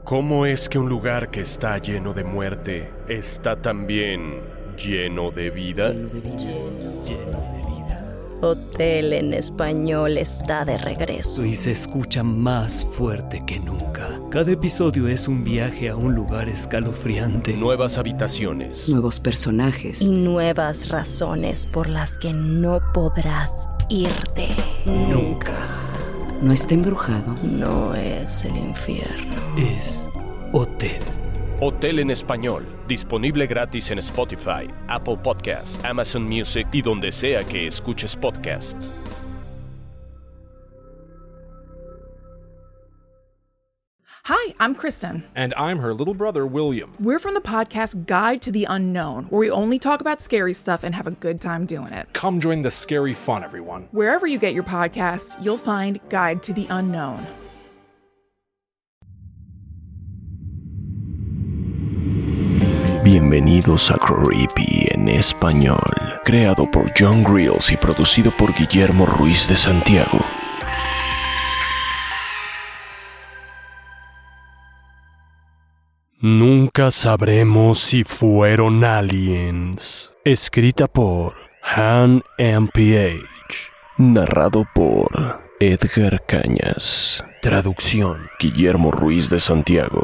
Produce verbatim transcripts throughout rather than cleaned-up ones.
¿Cómo es que un lugar que está lleno de muerte está también lleno de vida? Lleno de vida. Lleno, lleno de vida. Hotel en Español está de regreso. Y se escucha más fuerte que nunca. Cada episodio es un viaje a un lugar escalofriante. Nuevas habitaciones. Nuevos personajes. Y nuevas razones por las que no podrás irte. Nunca. No está embrujado. No es el infierno. Es Hotel. Hotel en Español. Disponible gratis en Spotify, Apple Podcasts, Amazon Music y donde sea que escuches podcasts. Hi, I'm Kristen. And I'm her little brother, William. We're from the podcast Guide to the Unknown, where we only talk about scary stuff and have a good time doing it. Come join the scary fun, everyone. Wherever you get your podcasts, you'll find Guide to the Unknown. Bienvenidos a Creepy en Español, creado por John Grills y producido por Guillermo Ruiz de Santiago. Nunca sabremos si fueron aliens. Escrita por Han M P H. Narrado por Edgar Cañas. Traducción Guillermo Ruiz de Santiago.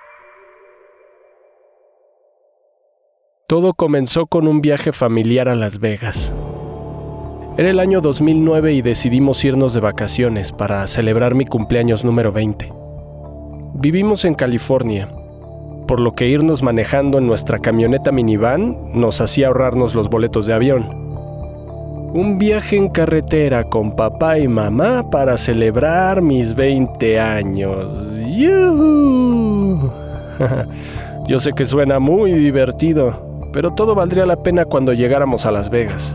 Todo comenzó con un viaje familiar a Las Vegas. Era el año dos mil nueve y decidimos irnos de vacaciones para celebrar mi cumpleaños número veinte. Vivimos en California, por lo que irnos manejando en nuestra camioneta minivan nos hacía ahorrarnos los boletos de avión. Un viaje en carretera con papá y mamá para celebrar mis veinte años. ¡Yuhu! Yo sé que suena muy divertido, pero todo valdría la pena cuando llegáramos a Las Vegas.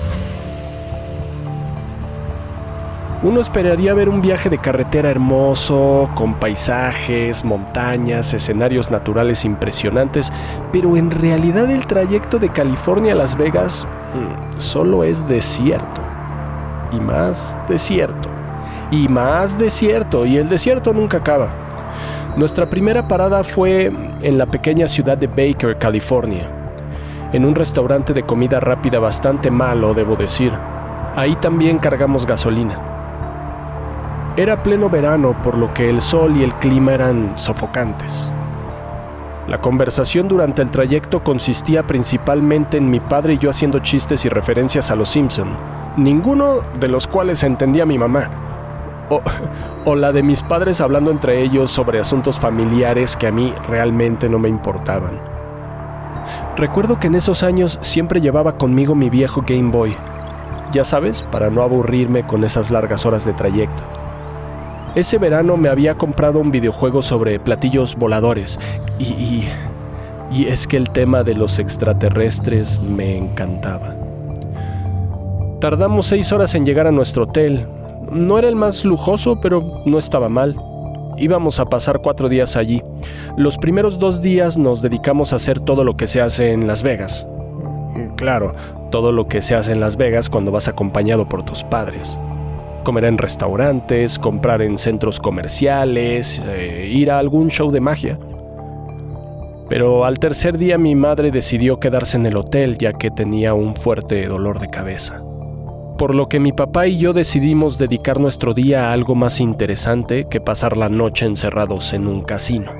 Uno esperaría ver un viaje de carretera hermoso, con paisajes, montañas, escenarios naturales impresionantes, pero en realidad el trayecto de California a Las Vegas mmm, solo es desierto. Y más desierto. Y más desierto. Y el desierto nunca acaba. Nuestra primera parada fue en la pequeña ciudad de Baker, California, en un restaurante de comida rápida bastante malo, debo decir. Ahí también cargamos gasolina. Era pleno verano, por lo que el sol y el clima eran sofocantes. La conversación durante el trayecto consistía principalmente en mi padre y yo haciendo chistes y referencias a los Simpson, ninguno de los cuales entendía mi mamá. O, o la de mis padres hablando entre ellos sobre asuntos familiares que a mí realmente no me importaban. Recuerdo que en esos años siempre llevaba conmigo mi viejo Game Boy, ya sabes, para no aburrirme con esas largas horas de trayecto. Ese verano me había comprado un videojuego sobre platillos voladores y, y, y es que el tema de los extraterrestres me encantaba. Tardamos seis horas en llegar a nuestro hotel. No era el más lujoso, pero no estaba mal. Íbamos a pasar cuatro días allí. Los primeros dos días nos dedicamos a hacer todo lo que se hace en Las Vegas. Claro, todo lo que se hace en Las Vegas cuando vas acompañado por tus padres. Comer en restaurantes, comprar en centros comerciales, eh, ir a algún show de magia. Pero al tercer día mi madre decidió quedarse en el hotel ya que tenía un fuerte dolor de cabeza. Por lo que mi papá y yo decidimos dedicar nuestro día a algo más interesante que pasar la noche encerrados en un casino.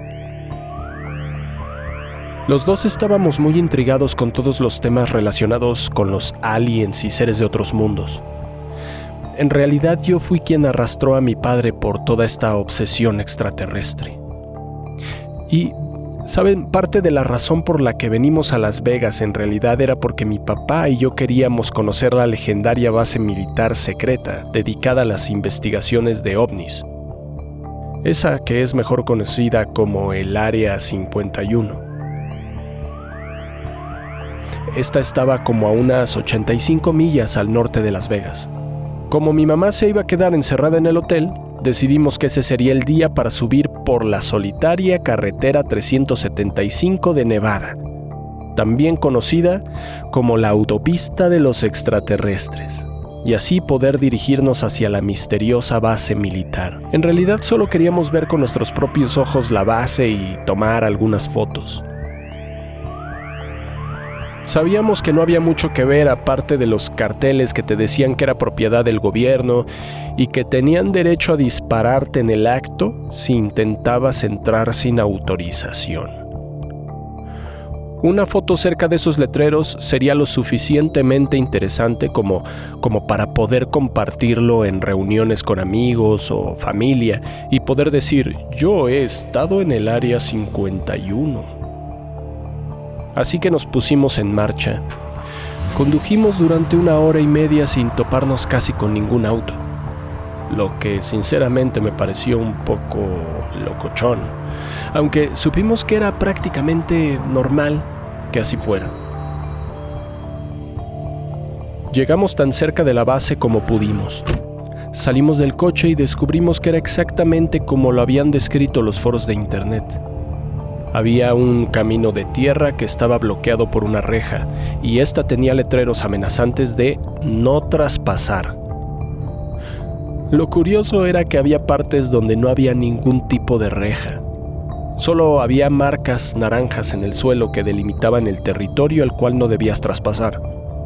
Los dos estábamos muy intrigados con todos los temas relacionados con los aliens y seres de otros mundos. En realidad yo fui quien arrastró a mi padre por toda esta obsesión extraterrestre. Y, ¿saben? Parte de la razón por la que venimos a Las Vegas en realidad era porque mi papá y yo queríamos conocer la legendaria base militar secreta dedicada a las investigaciones de ovnis. Esa que es mejor conocida como el Área cincuenta y uno. Esta estaba como a unas ochenta y cinco millas al norte de Las Vegas. Como mi mamá se iba a quedar encerrada en el hotel, decidimos que ese sería el día para subir por la solitaria carretera trescientos setenta y cinco de Nevada, también conocida como la autopista de los extraterrestres. y así poder dirigirnos hacia la misteriosa base militar. En realidad solo queríamos ver con nuestros propios ojos la base y tomar algunas fotos. Sabíamos que no había mucho que ver aparte de los carteles que te decían que era propiedad del gobierno y que tenían derecho a dispararte en el acto si intentabas entrar sin autorización. Una foto cerca de esos letreros sería lo suficientemente interesante como, como para poder compartirlo en reuniones con amigos o familia y poder decir, yo he estado en el área cincuenta y uno. Así que nos pusimos en marcha. Condujimos durante una hora y media sin toparnos casi con ningún auto, lo que sinceramente me pareció un poco locochón, aunque supimos que era prácticamente normal que así fuera. Llegamos tan cerca de la base como pudimos. Salimos del coche y descubrimos que era exactamente como lo habían descrito los foros de internet. Había un camino de tierra que estaba bloqueado por una reja y esta tenía letreros amenazantes de no traspasar. Lo curioso era que había partes donde no había ningún tipo de reja. Solo había marcas naranjas en el suelo que delimitaban el territorio al cual no debías traspasar.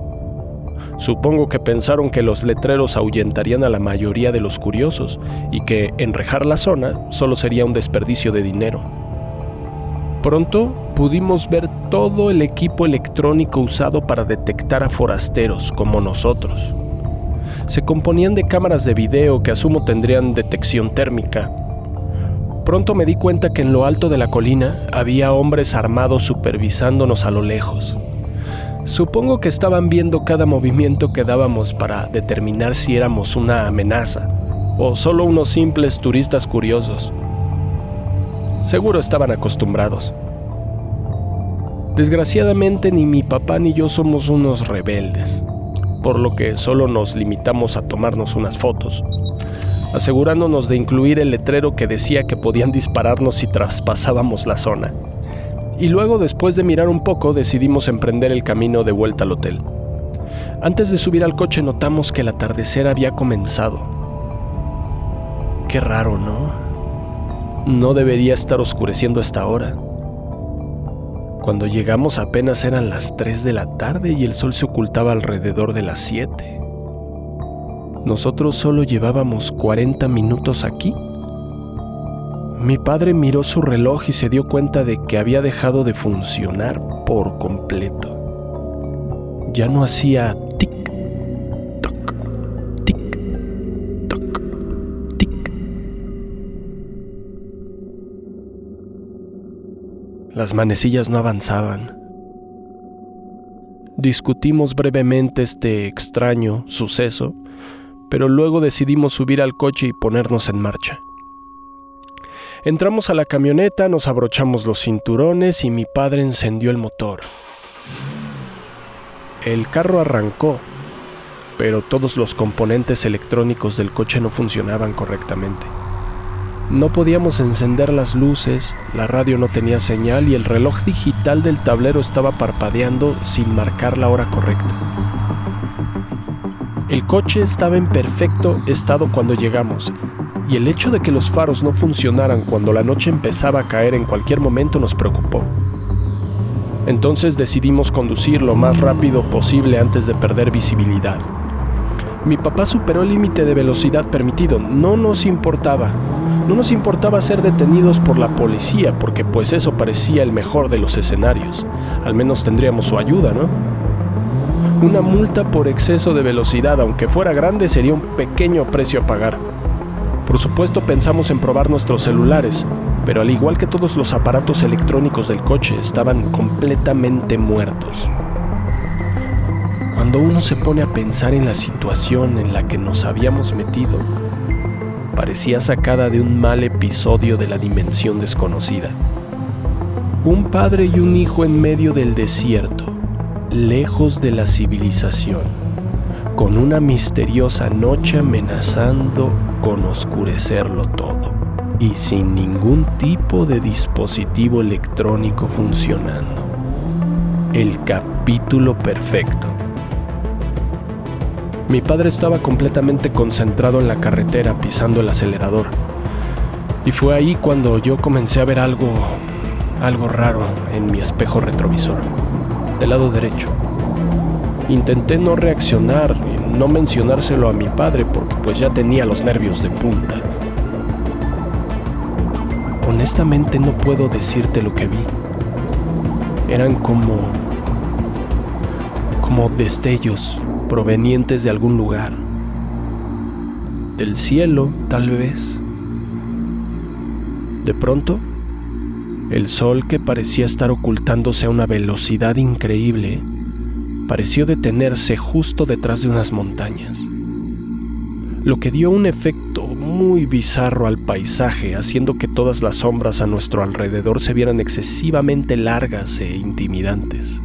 Supongo que pensaron que los letreros ahuyentarían a la mayoría de los curiosos y que enrejar la zona solo sería un desperdicio de dinero. Pronto pudimos ver todo el equipo electrónico usado para detectar a forasteros como nosotros. Se componían de cámaras de video que asumo tendrían detección térmica. Pronto me di cuenta que en lo alto de la colina había hombres armados supervisándonos a lo lejos. Supongo que estaban viendo cada movimiento que dábamos para determinar si éramos una amenaza o solo unos simples turistas curiosos. Seguro estaban acostumbrados. Desgraciadamente ni mi papá ni yo somos unos rebeldes, por lo que solo nos limitamos a tomarnos unas fotos, asegurándonos de incluir el letrero que decía que podían dispararnos si traspasábamos la zona. Y luego, después de mirar un poco, decidimos emprender el camino de vuelta al hotel. Antes de subir al coche notamos que el atardecer había comenzado. Qué raro, ¿no? No debería estar oscureciendo a esta hora. Cuando llegamos apenas eran las tres de la tarde y el sol se ocultaba alrededor de las siete. Nosotros solo llevábamos cuarenta minutos aquí. Mi padre miró su reloj y se dio cuenta de que había dejado de funcionar por completo. Ya no hacía tic-toc, tic-toc, tic. Las manecillas no avanzaban. Discutimos brevemente este extraño suceso, pero luego decidimos subir al coche y ponernos en marcha. Entramos a la camioneta, nos abrochamos los cinturones y mi padre encendió el motor. El carro arrancó, pero todos los componentes electrónicos del coche no funcionaban correctamente. No podíamos encender las luces, la radio no tenía señal y el reloj digital del tablero estaba parpadeando sin marcar la hora correcta. El coche estaba en perfecto estado cuando llegamos, y el hecho de que los faros no funcionaran cuando la noche empezaba a caer en cualquier momento nos preocupó. Entonces decidimos conducir lo más rápido posible antes de perder visibilidad. Mi papá superó el límite de velocidad permitido. No nos importaba. No nos importaba ser detenidos por la policía, porque pues eso parecía el mejor de los escenarios. Al menos tendríamos su ayuda, ¿no? Una multa por exceso de velocidad, aunque fuera grande, sería un pequeño precio a pagar. Por supuesto pensamos en probar nuestros celulares, pero al igual que todos los aparatos electrónicos del coche, estaban completamente muertos. Cuando uno se pone a pensar en la situación en la que nos habíamos metido, parecía sacada de un mal episodio de la dimensión desconocida. Un padre y un hijo en medio del desierto, lejos de la civilización, con una misteriosa noche amenazando con oscurecerlo todo, y sin ningún tipo de dispositivo electrónico funcionando. El capítulo perfecto. Mi padre estaba completamente concentrado en la carretera, pisando el acelerador. Y fue ahí cuando yo comencé a ver algo, algo raro en mi espejo retrovisor, del lado derecho. Intenté no reaccionar y no mencionárselo a mi padre porque pues ya tenía los nervios de punta. Honestamente no puedo decirte lo que vi. Eran como... como destellos provenientes de algún lugar. Del cielo, tal vez. De pronto, el sol, que parecía estar ocultándose a una velocidad increíble, pareció detenerse justo detrás de unas montañas, lo que dio un efecto muy bizarro al paisaje, haciendo que todas las sombras a nuestro alrededor se vieran excesivamente largas e intimidantes.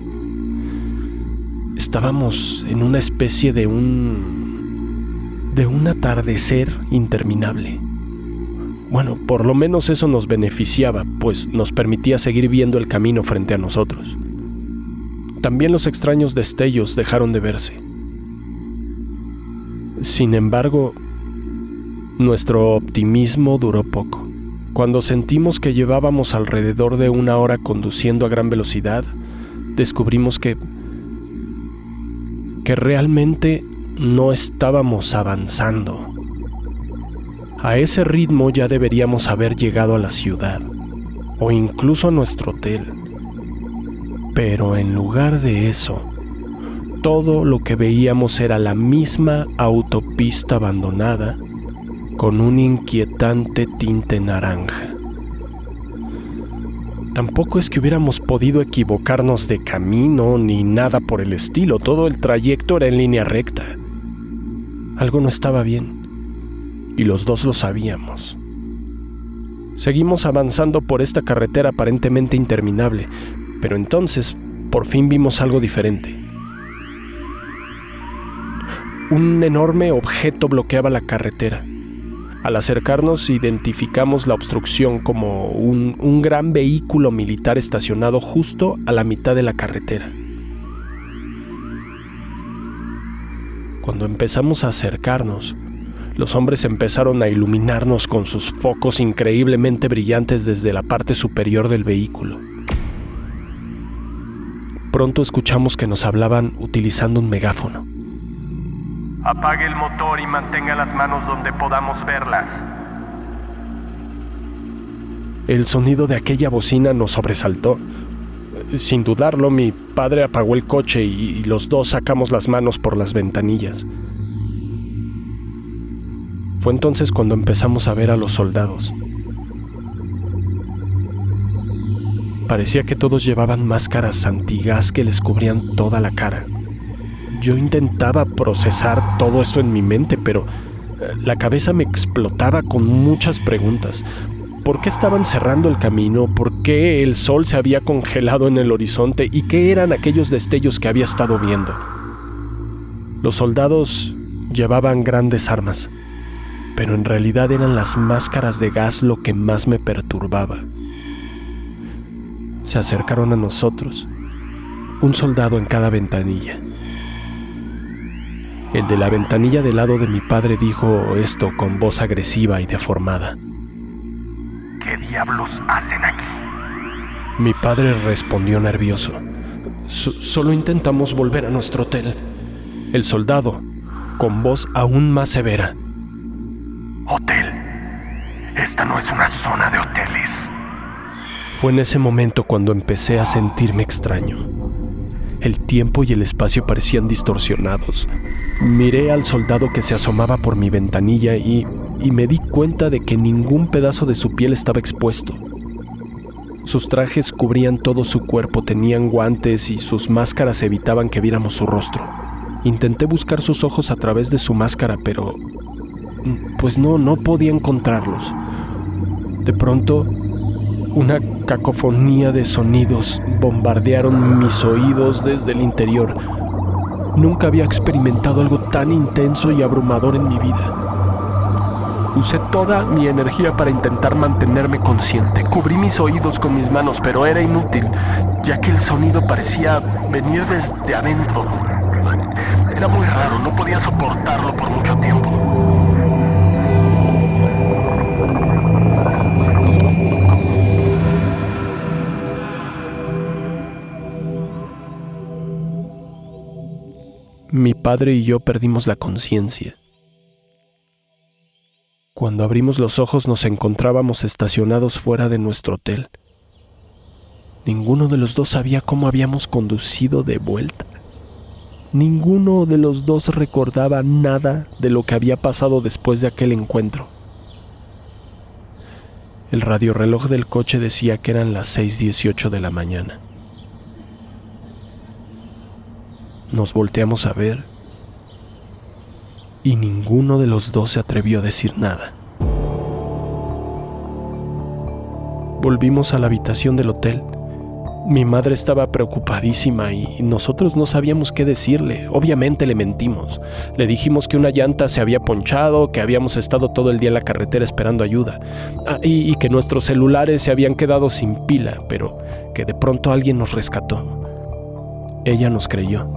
Estábamos en una especie de un... de un atardecer interminable. Bueno, por lo menos eso nos beneficiaba, pues nos permitía seguir viendo el camino frente a nosotros. También los extraños destellos dejaron de verse. Sin embargo, nuestro optimismo duró poco. Cuando sentimos que llevábamos alrededor de una hora conduciendo a gran velocidad, descubrimos que... que realmente no estábamos avanzando. A ese ritmo ya deberíamos haber llegado a la ciudad, o incluso a nuestro hotel. Pero en lugar de eso, todo lo que veíamos era la misma autopista abandonada, con un inquietante tinte naranja. Tampoco es que hubiéramos podido equivocarnos de camino ni nada por el estilo, todo el trayecto era en línea recta. Algo no estaba bien. Y los dos lo sabíamos. Seguimos avanzando por esta carretera aparentemente interminable, pero entonces por fin vimos algo diferente. Un enorme objeto bloqueaba la carretera. Al acercarnos identificamos la obstrucción como un, un gran vehículo militar estacionado justo a la mitad de la carretera. Cuando empezamos a acercarnos, los hombres empezaron a iluminarnos con sus focos increíblemente brillantes desde la parte superior del vehículo. Pronto escuchamos que nos hablaban utilizando un megáfono. Apague el motor y mantenga las manos donde podamos verlas. El sonido de aquella bocina nos sobresaltó. Sin dudarlo, mi padre apagó el coche y los dos sacamos las manos por las ventanillas. Fue entonces cuando empezamos a ver a los soldados. Parecía que todos llevaban máscaras antigas que les cubrían toda la cara. Yo intentaba procesar todo esto en mi mente, pero la cabeza me explotaba con muchas preguntas. ¿Por qué estaban cerrando el camino? ¿Por qué el sol se había congelado en el horizonte? ¿Y qué eran aquellos destellos que había estado viendo? Los soldados llevaban grandes armas, pero en realidad eran las máscaras de gas lo que más me perturbaba. Se acercaron a nosotros, un soldado en cada ventanilla. El de la ventanilla del lado de mi padre dijo esto con voz agresiva y deformada. ¿Qué diablos hacen aquí? Mi padre respondió nervioso. Solo intentamos volver a nuestro hotel. El soldado, con voz aún más severa. Hotel. Esta no es una zona de hoteles. Fue en ese momento cuando empecé a sentirme extraño. El tiempo y el espacio parecían distorsionados. Miré al soldado que se asomaba por mi ventanilla y, y me di cuenta de que ningún pedazo de su piel estaba expuesto. Sus trajes cubrían todo su cuerpo, tenían guantes y sus máscaras evitaban que viéramos su rostro. Intenté buscar sus ojos a través de su máscara, pero... pues no, no podía encontrarlos. De pronto, una cacofonía de sonidos bombardearon mis oídos desde el interior. Nunca había experimentado algo tan intenso y abrumador en mi vida. Usé toda mi energía para intentar mantenerme consciente. Cubrí mis oídos con mis manos, pero era inútil, ya que el sonido parecía venir desde adentro. Era muy raro, no podía soportarlo por mucho tiempo. Mi padre y yo perdimos la conciencia. Cuando abrimos los ojos nos encontrábamos estacionados fuera de nuestro hotel. Ninguno de los dos sabía cómo habíamos conducido de vuelta. Ninguno de los dos recordaba nada de lo que había pasado después de aquel encuentro. El radiorreloj del coche decía que eran las seis dieciocho de la mañana. Nos volteamos a ver y ninguno de los dos se atrevió a decir nada. Volvimos a la habitación del hotel. Mi madre estaba preocupadísima y nosotros no sabíamos qué decirle. Obviamente le mentimos. Le dijimos que una llanta se había ponchado, que habíamos estado todo el día en la carretera esperando ayuda, ah, y, y que nuestros celulares se habían quedado sin pila, pero que de pronto alguien nos rescató. Ella nos creyó.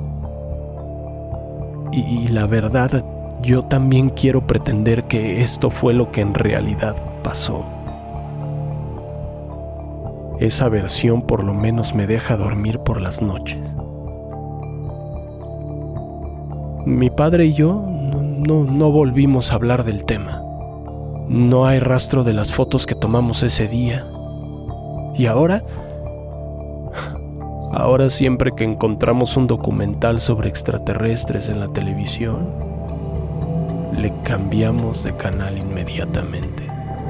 Y, y la verdad, yo también quiero pretender que esto fue lo que en realidad pasó. Esa versión por lo menos me deja dormir por las noches. Mi padre y yo no, no, no volvimos a hablar del tema. No hay rastro de las fotos que tomamos ese día. Y ahora, ahora siempre que encontramos un documental sobre extraterrestres en la televisión, le cambiamos de canal inmediatamente.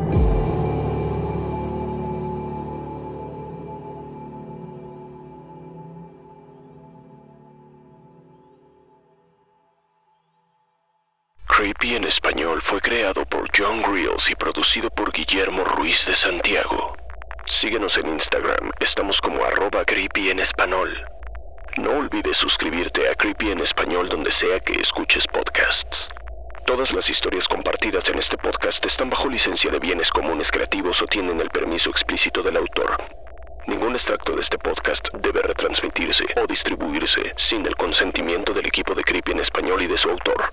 Creepy en español fue creado por John Grills y producido por Guillermo Ruiz de Santiago. Síguenos en Instagram, estamos como arroba creepy en español. No olvides suscribirte a Creepy en español donde sea que escuches podcasts. Todas las historias compartidas en este podcast están bajo licencia de bienes comunes creativos o tienen el permiso explícito del autor. Ningún extracto de este podcast debe retransmitirse o distribuirse sin el consentimiento del equipo de Creepy en español y de su autor.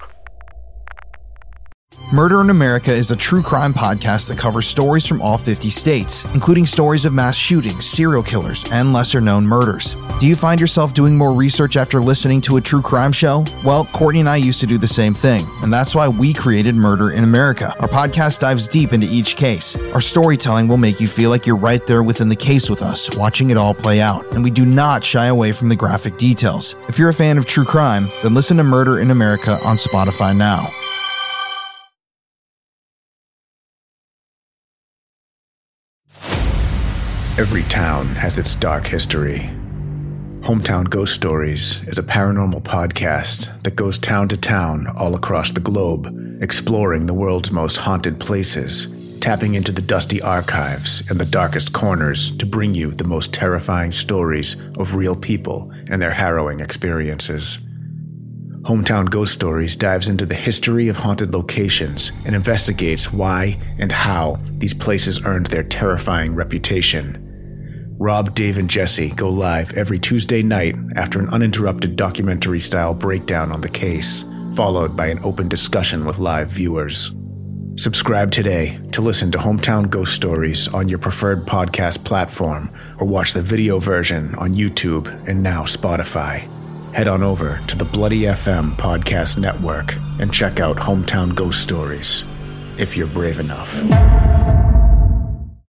Murder in America is a true crime podcast that covers stories from all fifty states, including stories of mass shootings, serial killers, and lesser-known murders. Do you find yourself doing more research after listening to a true crime show? Well, Courtney and I used to do the same thing, and that's why we created Murder in America. Our podcast dives deep into each case. Our storytelling will make you feel like you're right there within the case with us, watching it all play out, and we do not shy away from the graphic details. If you're a fan of true crime, then listen to Murder in America on Spotify now. Every town has its dark history. Hometown Ghost Stories is a paranormal podcast that goes town to town all across the globe, exploring the world's most haunted places, tapping into the dusty archives and the darkest corners to bring you the most terrifying stories of real people and their harrowing experiences. Hometown Ghost Stories dives into the history of haunted locations and investigates why and how these places earned their terrifying reputation. Rob, Dave, and Jesse go live every Tuesday night after an uninterrupted documentary-style breakdown on the case, followed by an open discussion with live viewers. Subscribe today to listen to Hometown Ghost Stories on your preferred podcast platform or watch the video version on YouTube and now Spotify. Head on over to the Bloody F M Podcast Network and check out Hometown Ghost Stories, if you're brave enough.